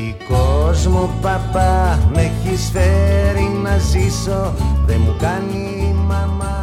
Δικός μου παπά, με έχεις φέρει να ζήσω, δεν μου κάνει η μαμά.